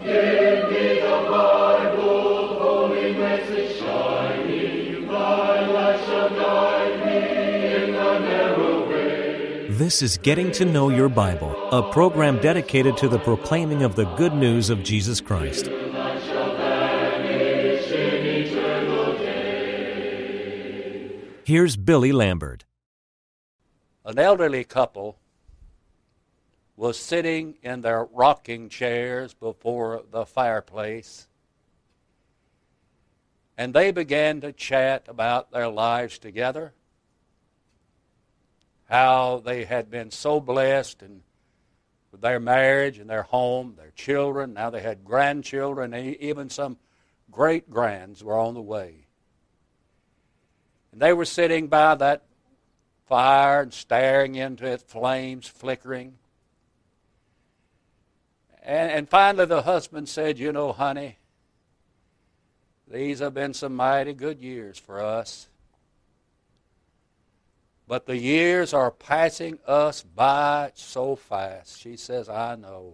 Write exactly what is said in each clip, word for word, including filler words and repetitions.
Give me the Bible, holy message shining, thy light shall guide me in the narrow way. This is Getting to Know Your Bible, a program dedicated to the proclaiming of the good news of Jesus Christ. Here's Billy Lambert. An elderly couple was sitting in their rocking chairs before the fireplace, and they began to chat about their lives together, how they had been so blessed and with their marriage and their home, their children. Now they had grandchildren, and even some great-grands were on the way. And they were sitting by that fire and staring into its flames flickering. And, and finally the husband said, "You know, honey, these have been some mighty good years for us. But the years are passing us by so fast." She says, "I know."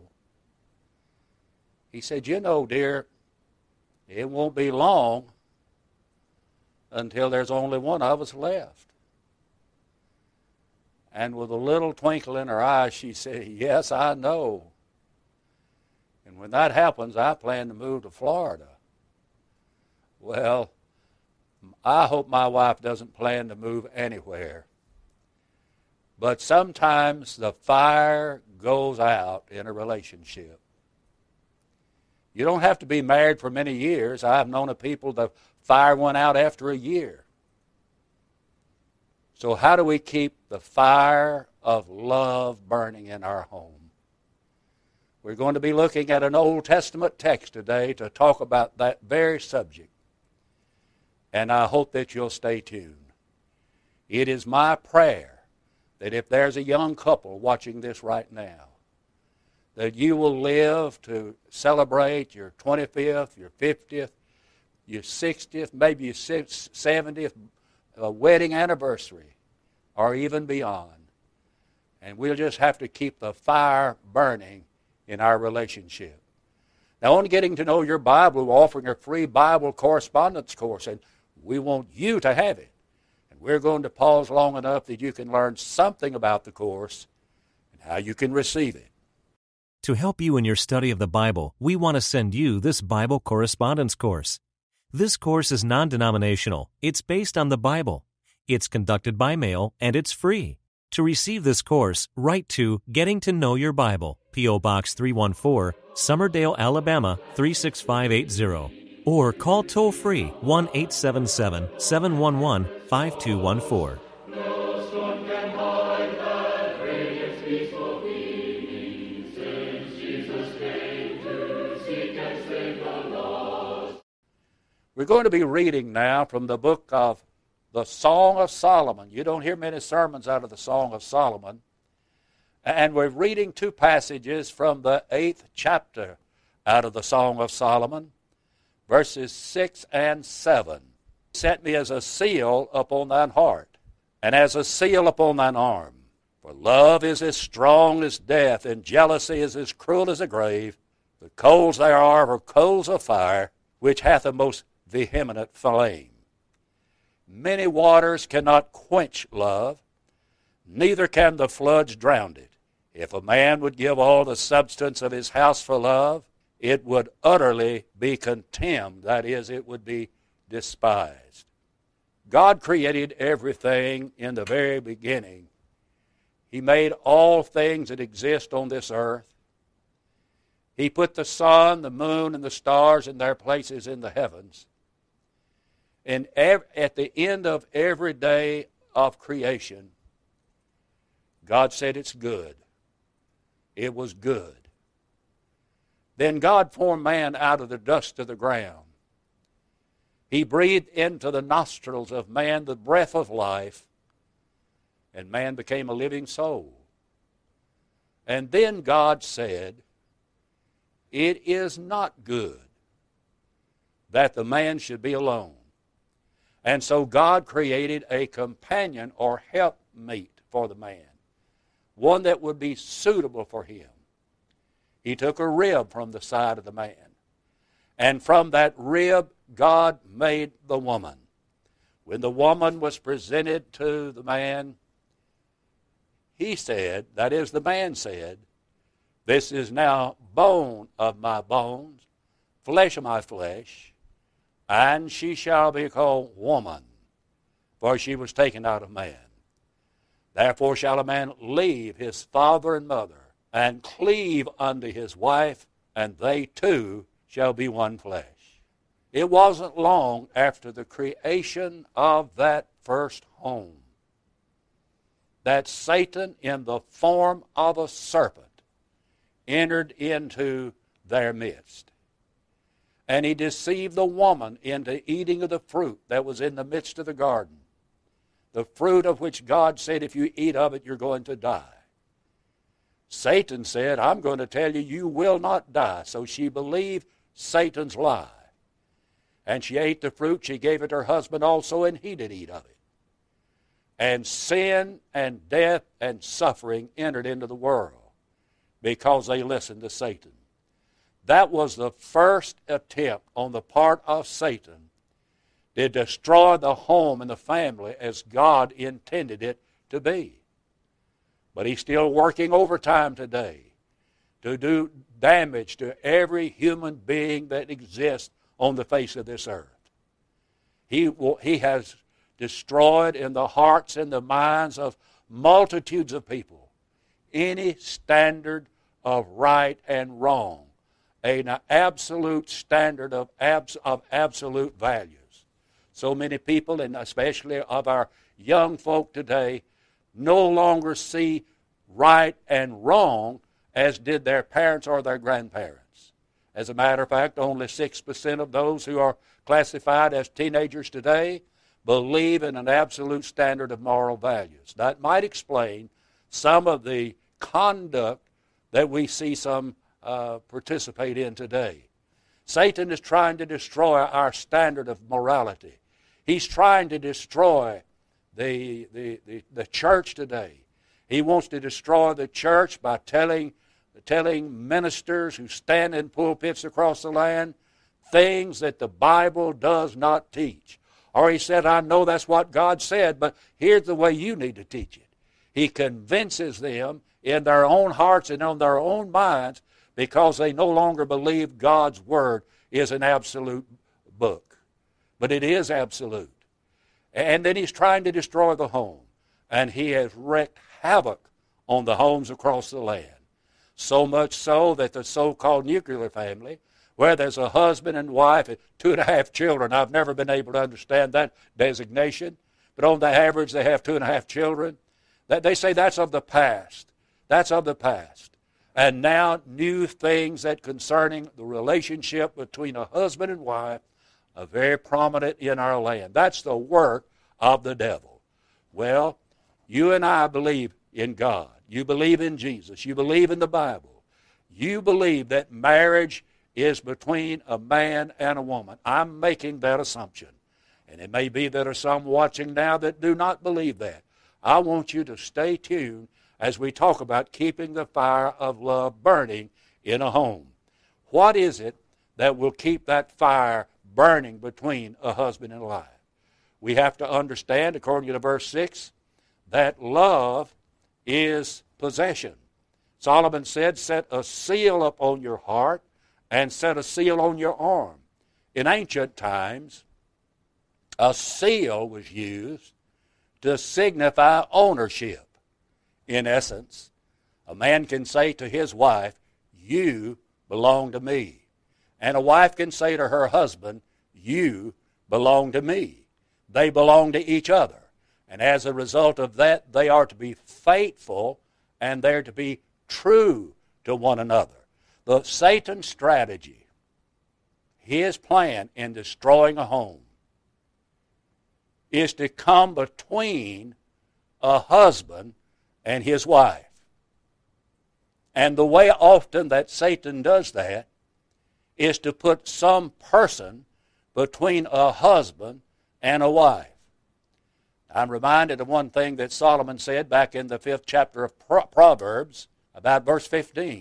He said, "You know, dear, it won't be long until there's only one of us left." And with a little twinkle in her eyes, she said, "Yes, I know. And when that happens, I plan to move to Florida." Well, I hope my wife doesn't plan to move anywhere. But sometimes the fire goes out in a relationship. You don't have to be married for many years. I've known of people the fire went out after a year. So how do we keep the fire of love burning in our home? We're going to be looking at an Old Testament text today to talk about that very subject. And I hope that you'll stay tuned. It is my prayer that if there's a young couple watching this right now, that you will live to celebrate your twenty-fifth, your fiftieth, your sixtieth, maybe your seventieth uh, wedding anniversary, or even beyond. And we'll just have to keep the fire burning in our relationship. Now, on Getting to Know Your Bible, we're offering a free Bible correspondence course, and we want you to have it. And we're going to pause long enough that you can learn something about the course and how you can receive it. To help you in your study of the Bible, we want to send you this Bible correspondence course. This course is non-denominational. It's based on the Bible. It's conducted by mail, and it's free. To receive this course, write to Getting to Know Your Bible, P O Box three one four, Summerdale, Alabama three six five eight zero. Or call toll-free one eight seven seven, seven one one, five two one four. No storm can hide that radiance peaceful beaming, since Jesus came to seek and save the lost. We're going to be reading now from the book of the Song of Solomon. You don't hear many sermons out of the Song of Solomon. And we're reading two passages from the eighth chapter out of the Song of Solomon, verses six and seven. "Set me as a seal upon thine heart, and as a seal upon thine arm. For love is as strong as death, and jealousy is as cruel as the grave. The coals thereof are coals of fire, which hath a most vehement flame. Many waters cannot quench love, neither can the floods drown it. If a man would give all the substance of his house for love, it would utterly be contemned. That is, it would be despised." God created everything in the very beginning. He made all things that exist on this earth. He put the sun, the moon, and the stars in their places in the heavens. And ev- at the end of every day of creation, God said it's good. It was good. Then God formed man out of the dust of the ground. He breathed into the nostrils of man the breath of life, and man became a living soul. And then God said, "It is not good that the man should be alone." And so God created a companion or helpmeet for the man, one that would be suitable for him. He took a rib from the side of the man. And from that rib, God made the woman. When the woman was presented to the man, he said, that is, the man said, "This is now bone of my bones, flesh of my flesh, and she shall be called woman, for she was taken out of man. Therefore shall a man leave his father and mother, and cleave unto his wife, and they two shall be one flesh." It wasn't long after the creation of that first home that Satan, in the form of a serpent, entered into their midst. And he deceived the woman into eating of the fruit that was in the midst of the garden, the fruit of which God said, if you eat of it, you're going to die. Satan said, "I'm going to tell you, you will not die." So she believed Satan's lie. And she ate the fruit, she gave it to her husband also, and he did eat of it. And sin and death and suffering entered into the world because they listened to Satan. That was the first attempt on the part of Satan to destroy the home and the family as God intended it to be. But he's still working overtime today to do damage to every human being that exists on the face of this earth. He, will, he has destroyed in the hearts and the minds of multitudes of people any standard of right and wrong, an absolute standard of, abs, of absolute values. So many people, and especially of our young folk today, no longer see right and wrong as did their parents or their grandparents. As a matter of fact, only six percent of those who are classified as teenagers today believe in an absolute standard of moral values. That might explain some of the conduct that we see some uh, participate in today. Satan is trying to destroy our standard of morality. He's trying to destroy the, the, the, the church today. He wants to destroy the church by telling telling ministers who stand in pulpits across the land things that the Bible does not teach. Or he said, "I know that's what God said, but here's the way you need to teach it." He convinces them in their own hearts and on their own minds because they no longer believe God's Word is an absolute book. But it is absolute. And then he's trying to destroy the home. And he has wreaked havoc on the homes across the land. So much so that the so-called nuclear family, where there's a husband and wife and two and a half children, I've never been able to understand that designation, but on the average they have two and a half children. That they say that's of the past. That's of the past. And now new things that concerning the relationship between a husband and wife are very prominent in our land. That's the work of the devil. Well, you and I believe in God. You believe in Jesus. You believe in the Bible. You believe that marriage is between a man and a woman. I'm making that assumption. And it may be there are some watching now that do not believe that. I want you to stay tuned as we talk about keeping the fire of love burning in a home. What is it that will keep that fire burning between a husband and wife? We have to understand, according to verse six, that love is possession. Solomon said, "Set a seal upon your heart and set a seal on your arm." In ancient times, a seal was used to signify ownership. In essence, a man can say to his wife, "You belong to me." And a wife can say to her husband, "You belong to me." They belong to each other. And as a result of that, they are to be faithful and they're to be true to one another. The Satan's strategy, his plan in destroying a home, is to come between a husband and his wife. And the way often that Satan does that is to put some person between a husband and a wife. I'm reminded of one thing that Solomon said back in the fifth chapter of Proverbs, about verse fifteen.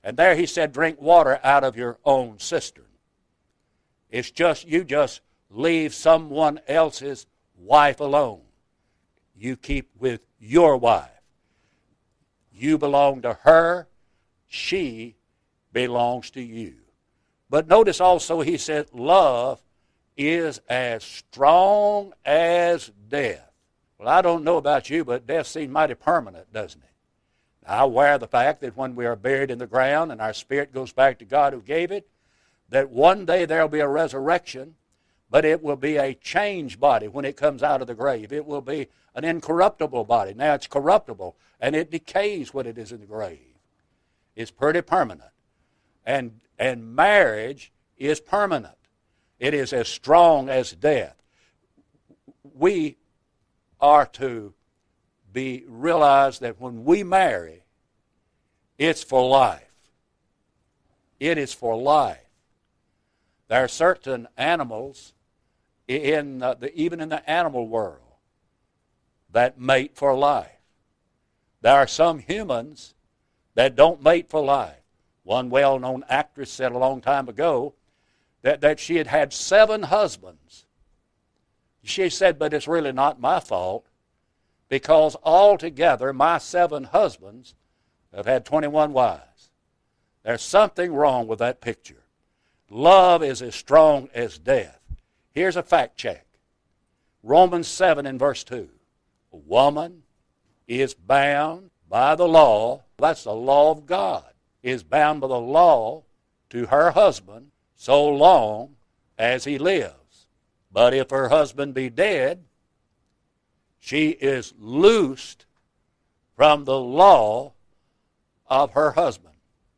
And there he said, drink water out of your own cistern. It's just, you just leave someone else's wife alone. You keep with your wife. You belong to her. She belongs to you. But notice also he said, love is as strong as death. Well, I don't know about you, but death seems mighty permanent, doesn't it? I aware of the fact that when we are buried in the ground and our spirit goes back to God who gave it, that one day there will be a resurrection, but it will be a changed body when it comes out of the grave. It will be an incorruptible body. Now it's corruptible, and it decays when it is in the grave. It's pretty permanent. And, and marriage is permanent. It is as strong as death. We are to be realize that when we marry, it's for life. It is for life. There are certain animals, in uh, the, even in the animal world, that mate for life. There are some humans that don't mate for life. One well-known actress said a long time ago that, that she had had seven husbands. She said, but it's really not my fault, because altogether my seven husbands have had twenty-one wives. There's something wrong with that picture. Love is as strong as death. Here's a fact check. Romans seven and verse two. A woman is bound by the law, that's the law of God, is bound by the law to her husband so long as he lives. But if her husband be dead, she is loosed from the law of her husband.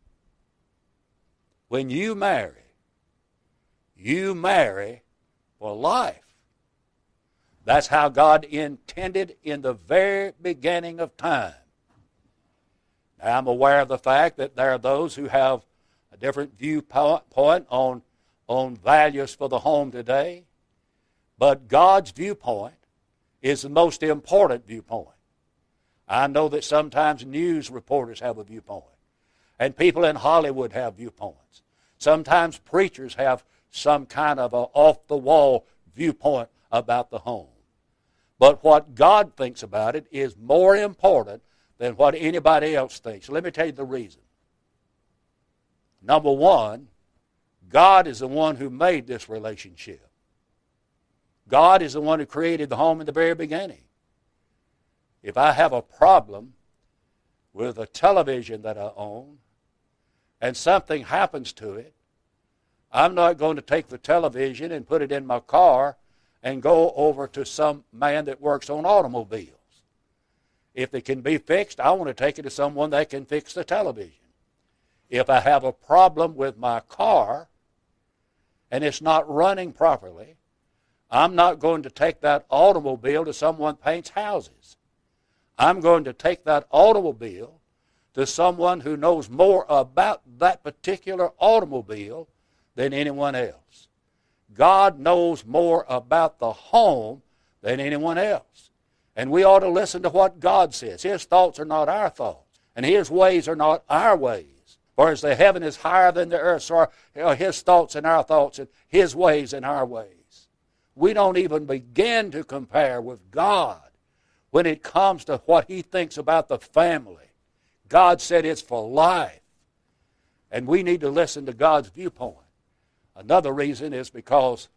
When you marry, you marry for life. That's how God intended in the very beginning of time. Now, I'm aware of the fact that there are those who have a different viewpoint on, on values for the home today. But God's viewpoint is the most important viewpoint. I know that sometimes news reporters have a viewpoint, and people in Hollywood have viewpoints. Sometimes preachers have some kind of an off-the-wall viewpoint about the home. But what God thinks about it is more important than what anybody else thinks. Let me tell you the reason. Number one, God is the one who made this relationship. God is the one who created the home in the very beginning. If I have a problem with a television that I own and something happens to it, I'm not going to take the television and put it in my car and go over to some man that works on automobiles. If it can be fixed, I want to take it to someone that can fix the television. If I have a problem with my car and it's not running properly, I'm not going to take that automobile to someone who paints houses. I'm going to take that automobile to someone who knows more about that particular automobile than anyone else. God knows more about the home than anyone else. And we ought to listen to what God says. His thoughts are not our thoughts, and His ways are not our ways. For as the heaven is higher than the earth, so are His thoughts and our thoughts, and His ways and our ways. We don't even begin to compare with God when it comes to what He thinks about the family. God said it's for life, and we need to listen to God's viewpoint. Another reason is because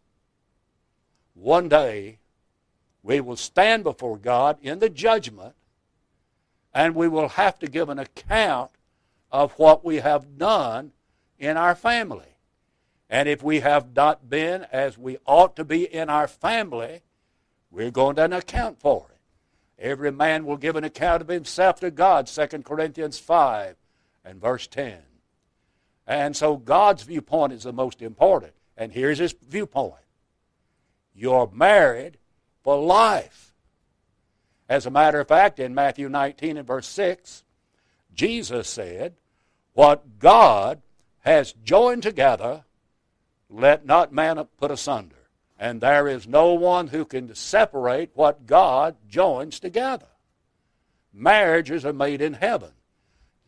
one day we will stand before God in the judgment, and we will have to give an account of what we have done in our family. And if we have not been as we ought to be in our family, we're going to account for it. Every man will give an account of himself to God, Second Corinthians five and verse ten. And so God's viewpoint is the most important. And here's His viewpoint. You're married for life. As a matter of fact, in Matthew nineteen and verse six, Jesus said, what God has joined together, let not man put asunder. And there is no one who can separate what God joins together. Marriages are made in heaven.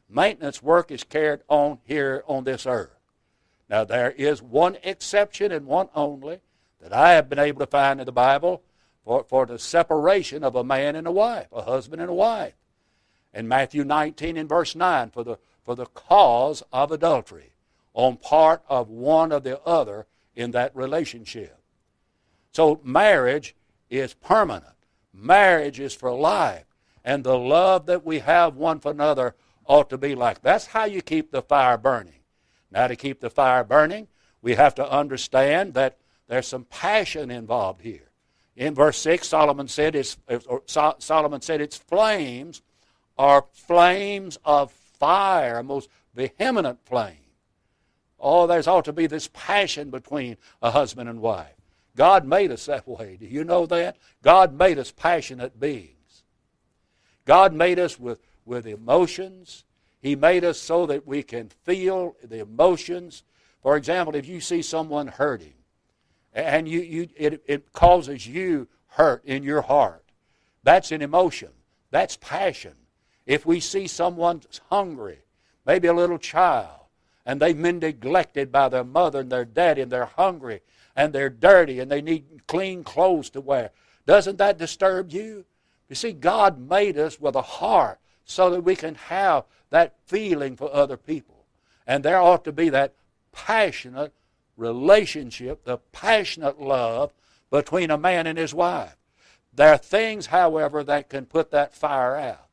Maintenance work is carried on here on this earth. Now, there is one exception and one only that I have been able to find in the Bible for, for the separation of a man and a wife, a husband and a wife. In Matthew nineteen and verse nine, for the, for the cause of adultery on part of one or the other in that relationship. So marriage is permanent. Marriage is for life. And the love that we have one for another ought to be like. That's how you keep the fire burning. Now, to keep the fire burning, we have to understand that there's some passion involved here. In verse six, Solomon said it's, or Solomon said its flames are flames of fire, a most vehement flame. Oh, there's ought to be this passion between a husband and wife. God made us that way. Do you know that? God made us passionate beings. God made us with, with emotions. He made us so that we can feel the emotions. For example, if you see someone hurting, and you, you, it, it causes you hurt in your heart, that's an emotion. That's passion. If we see someone hungry, maybe a little child, and they've been neglected by their mother and their daddy, and they're hungry, and they're dirty, and they need clean clothes to wear, doesn't that disturb you? You see, God made us with a heart so that we can have that feeling for other people. And there ought to be that passionate relationship, the passionate love between a man and his wife. There are things, however, that can put that fire out.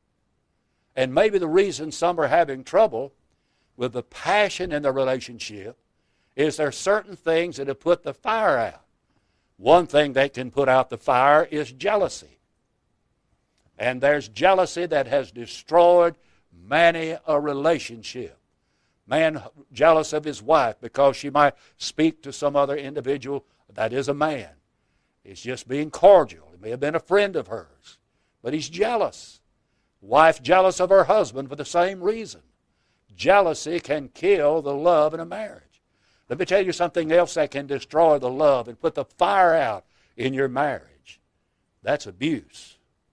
And maybe the reason some are having trouble with the passion in the relationship is there certain things that have put the fire out. One thing that can put out the fire is jealousy. And there's jealousy that has destroyed many a relationship. Man jealous of his wife because she might speak to some other individual. That is a man. He's just being cordial. He may have been a friend of hers, but he's jealous. Wife jealous of her husband for the same reason. Jealousy can kill the love in a marriage. Let me tell you something else that can destroy the love and put the fire out in your marriage. That's abuse.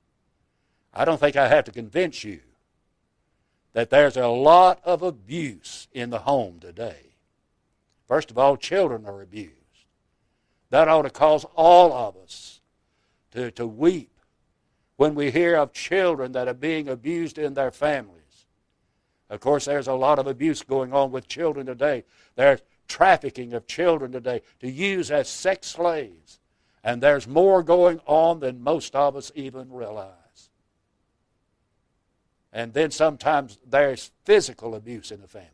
I don't think I have to convince you that there's a lot of abuse in the home today. First of all, children are abused. That ought to cause all of us to, to weep when we hear of children that are being abused in their families. Of course, there's a lot of abuse going on with children today. There's trafficking of children today to use as sex slaves. And there's more going on than most of us even realize. And then sometimes there's physical abuse in the family.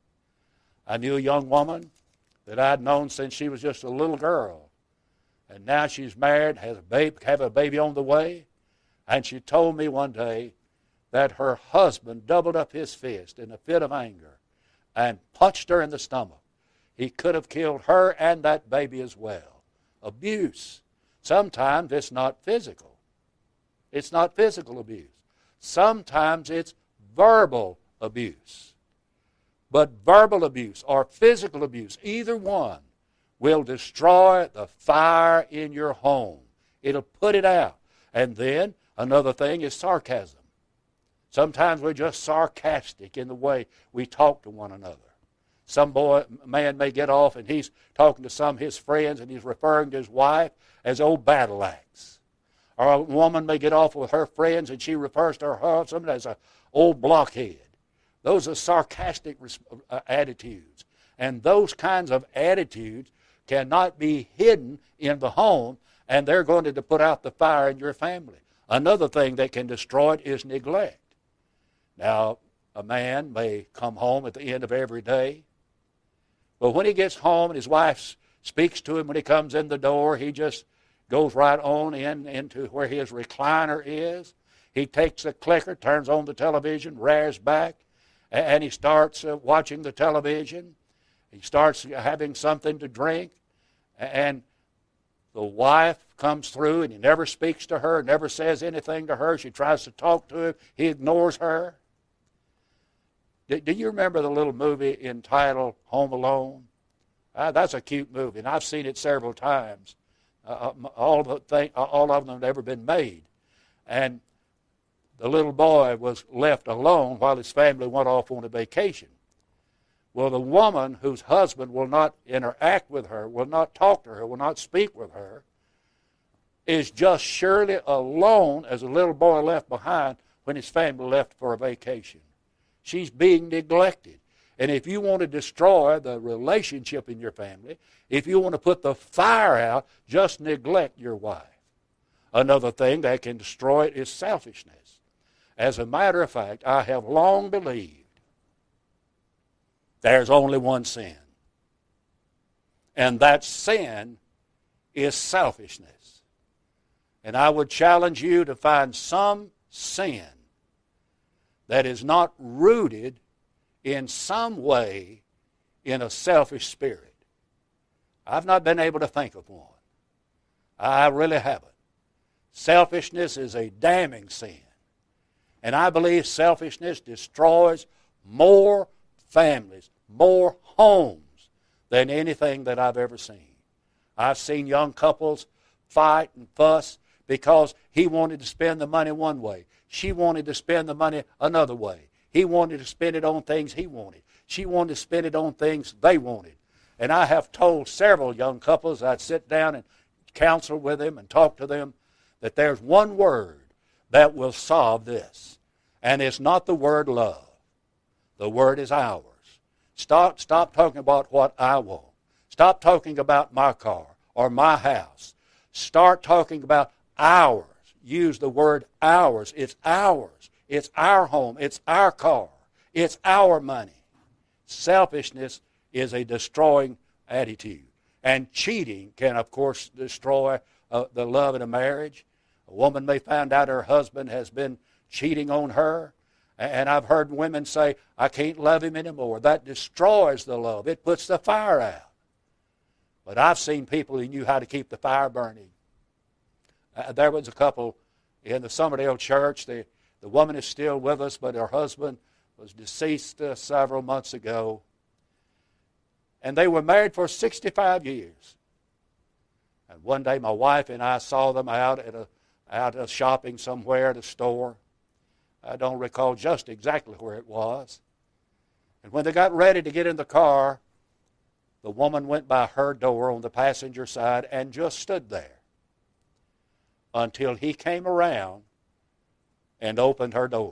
I knew a young woman that I'd known since she was just a little girl. And now she's married, has a baby, have a baby on the way. And she told me one day that her husband doubled up his fist in a fit of anger and punched her in the stomach. He could have killed her and that baby as well. Abuse. Sometimes it's not physical. It's not physical abuse. Sometimes it's verbal abuse. But verbal abuse or physical abuse, either one, will destroy the fire in your home. It'll put it out. And then another thing is sarcasm. Sometimes we're just sarcastic in the way we talk to one another. Some boy, man may get off and he's talking to some of his friends and he's referring to his wife as old battle axe. Or a woman may get off with her friends and she refers to her husband as an old blockhead. Those are sarcastic uh, attitudes. And those kinds of attitudes cannot be hidden in the home, and they're going to put out the fire in your family. Another thing that can destroy it is neglect. Now, a man may come home at the end of every day, but when he gets home and his wife speaks to him when he comes in the door, he just goes right on in into where his recliner is. He takes the clicker, turns on the television, rears back, and he starts uh, watching the television. He starts having something to drink, and the wife comes through and he never speaks to her, never says anything to her. She tries to talk to him. He ignores her. Do, do you remember the little movie entitled Home Alone? Uh, that's a cute movie, and I've seen it several times. Uh, all, of the thing, all of them have ever been made. And the little boy was left alone while his family went off on a vacation. Well, the woman whose husband will not interact with her, will not talk to her, will not speak with her, is just surely alone as a little boy left behind when his family left for a vacation. She's being neglected. And if you want to destroy the relationship in your family, if you want to put the fire out, just neglect your wife. Another thing that can destroy it is selfishness. As a matter of fact, I have long believed there's only one sin. And that sin is selfishness. And I would challenge you to find some sin that is not rooted in some way in a selfish spirit. I've not been able to think of one. I really haven't. Selfishness is a damning sin. And I believe selfishness destroys more families, more homes than anything that I've ever seen. I've seen young couples fight and fuss because he wanted to spend the money one way. She wanted to spend the money another way. He wanted to spend it on things he wanted. She wanted to spend it on things they wanted. And I have told several young couples, I'd sit down and counsel with them and talk to them, that there's one word that will solve this. And it's not the word love. The word is ours. Stop, stop talking about what I want. Stop talking about my car or my house. Start talking about ours. Use the word ours. It's ours. It's our home. It's our car. It's our money. Selfishness is a destroying attitude. And cheating can, of course, destroy uh, the love in a marriage. A woman may find out her husband has been cheating on her. And I've heard women say, I can't love him anymore. That destroys the love. It puts the fire out. But I've seen people who knew how to keep the fire burning. Uh, there was a couple in the Summerdale church. The, the woman is still with us, but her husband was deceased uh, several months ago. And they were married for sixty-five years. And one day my wife and I saw them out at a out uh, shopping somewhere at a store. I don't recall just exactly where it was. And when they got ready to get in the car, the woman went by her door on the passenger side and just stood there until he came around and opened her door.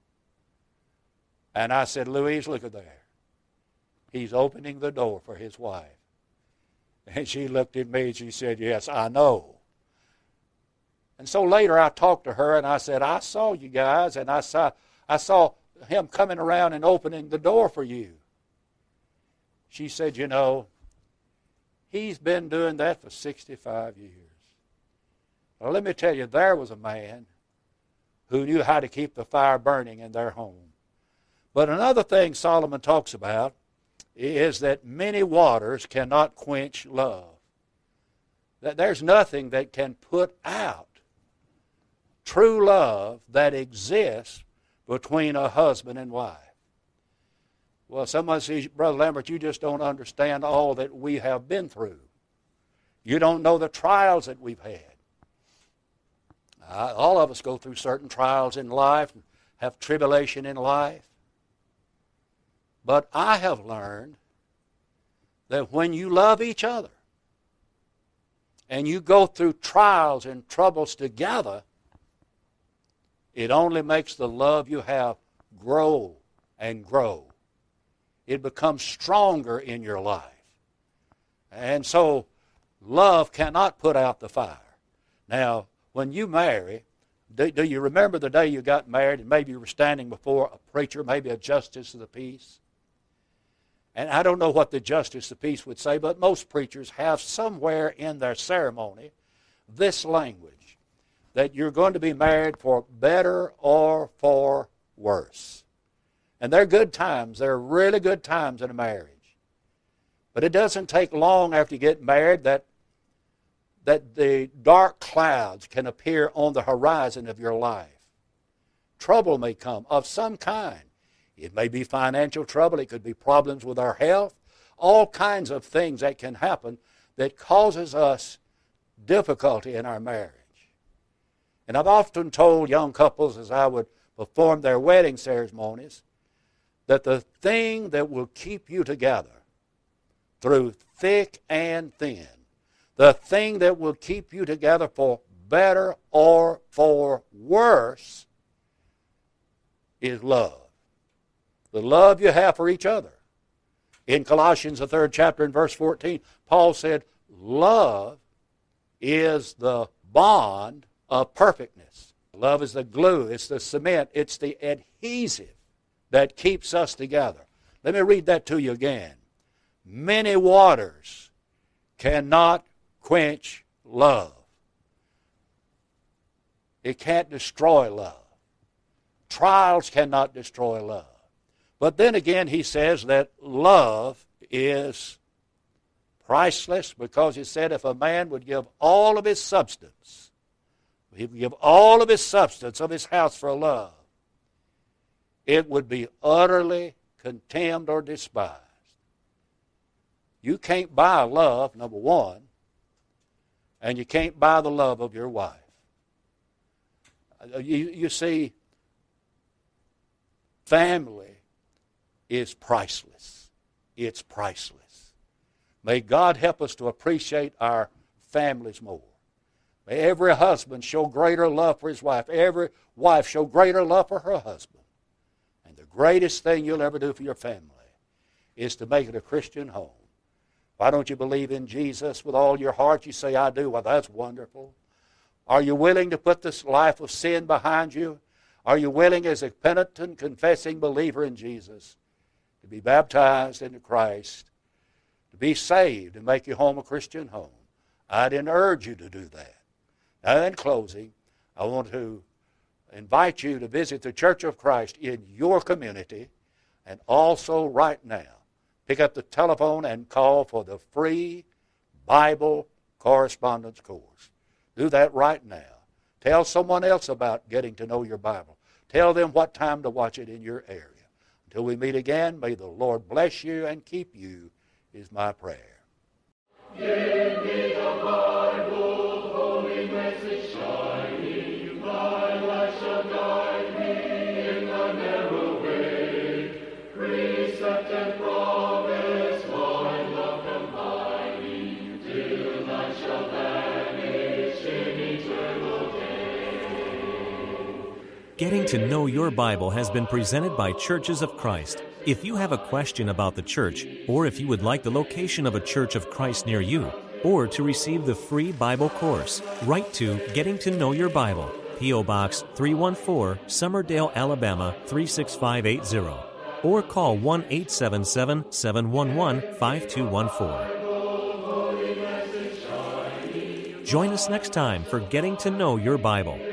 And I said, Louise, look at there. He's opening the door for his wife. And she looked at me and she said, yes, I know. And so later I talked to her and I said, I saw you guys and I saw, I saw him coming around and opening the door for you. She said, you know, he's been doing that for sixty-five years. Well, let me tell you, there was a man who knew how to keep the fire burning in their home. But another thing Solomon talks about is that many waters cannot quench love. That there's nothing that can put out true love that exists between a husband and wife. Well, someone says, Brother Lambert, you just don't understand all that we have been through. You don't know the trials that we've had. Uh, all of us go through certain trials in life, have tribulation in life. But I have learned that when you love each other and you go through trials and troubles together, it only makes the love you have grow and grow. It becomes stronger in your life. And so love cannot put out the fire. Now, when you marry, do, do you remember the day you got married and maybe you were standing before a preacher, maybe a justice of the peace? And I don't know what the justice of the peace would say, but most preachers have somewhere in their ceremony this language, that you're going to be married for better or for worse. And they're good times. They're really good times in a marriage. But it doesn't take long after you get married that, that the dark clouds can appear on the horizon of your life. Trouble may come of some kind. It may be financial trouble. It could be problems with our health. All kinds of things that can happen that causes us difficulty in our marriage. And I've often told young couples as I would perform their wedding ceremonies that the thing that will keep you together through thick and thin, the thing that will keep you together for better or for worse, is love. The love you have for each other. In Colossians, the third chapter, and verse fourteen, Paul said, love is the bond of perfectness. Love is the glue, it's the cement, it's the adhesive that keeps us together. Let me read that to you again. Many waters cannot quench love. It can't destroy love. Trials cannot destroy love. But then again, he says that love is priceless, because he said if a man would give all of his substance, he would give all of his substance of his house for love, it would be utterly contemned or despised. You can't buy love, number one, and you can't buy the love of your wife. You, you see, family is priceless. It's priceless. May God help us to appreciate our families more. May every husband show greater love for his wife. Every wife show greater love for her husband. And the greatest thing you'll ever do for your family is to make it a Christian home. Why don't you believe in Jesus with all your heart? You say, I do. Well, that's wonderful. Are you willing to put this life of sin behind you? Are you willing, as a penitent, confessing believer in Jesus, to be baptized into Christ, to be saved and make your home a Christian home? I didn't urge you to do that. Now, in closing, I want to invite you to visit the Church of Christ in your community, and also right now, pick up the telephone and call for the free Bible correspondence course. Do that right now. Tell someone else about getting to know your Bible. Tell them what time to watch it in your area. Until we meet again, may the Lord bless you and keep you, is my prayer. Give me the Bible, holy message shining. Thy light shall guide me in the narrow way. Precept and promise, my love combining, till I shall vanish in eternal day. Getting to Know Your Bible has been presented by Churches of Christ. If you have a question about the church, or if you would like the location of a Church of Christ near you, or to receive the free Bible course, write to Getting to Know Your Bible, P O Box three one four, Summerdale, Alabama three six five eight zero, or call one eight seven seven, seven one one, five two one four. Join us next time for Getting to Know Your Bible.